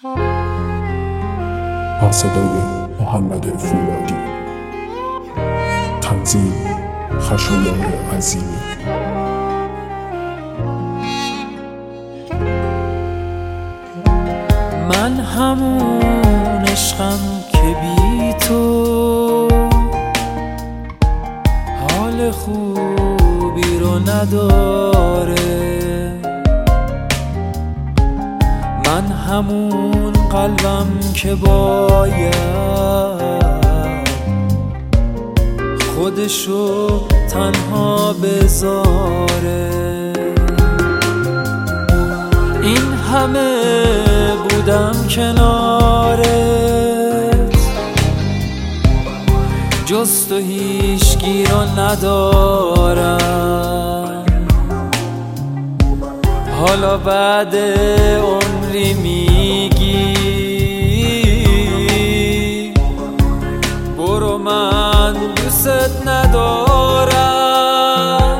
با صدای محمد فولادی، تنظیم خشایار عظیمی. من همون عشقم که بی تو حال خوبی رو نداره، من همون قلبم که باید خودشو تنها بذاره. این همه بودم کنارت، جز تو هیچکی رو ندارم. حالا بعد عمری میگی برو من دوست ندارم.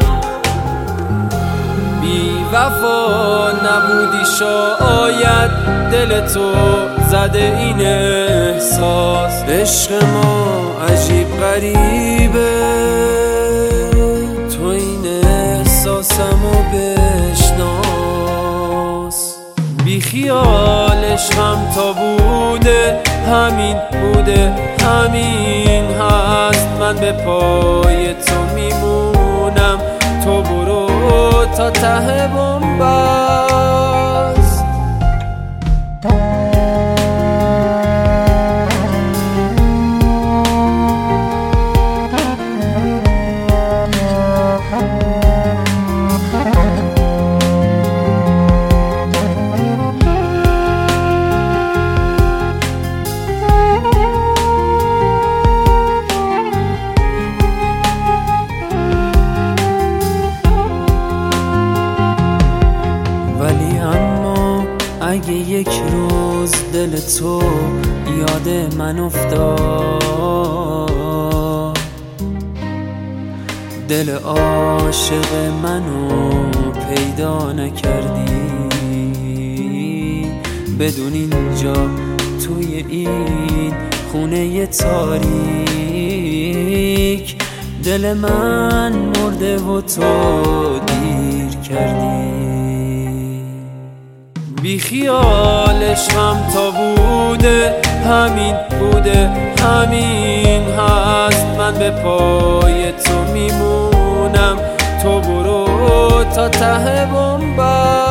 بی وفا نبودی شاید دل تو زده این احساس. عشق ما عجیب غریبه، تو این احساسمو بشناس. بی خیال عشقم تا بوده همین بوده همین هست. من به پای تو میمونم، تو برو تا ته بن‌بست. ولی اما اگه یک روز دل تو یاد من افتاد، دل عاشق منو پیدا نکردی، بدون اینجا توی این خونه تاریک دل من مرده و تو دیر کردی. بی خیال عشقم تا بوده همین بوده همین هست. من به پای تو میمونم، تو برو تا ته بن‌بست.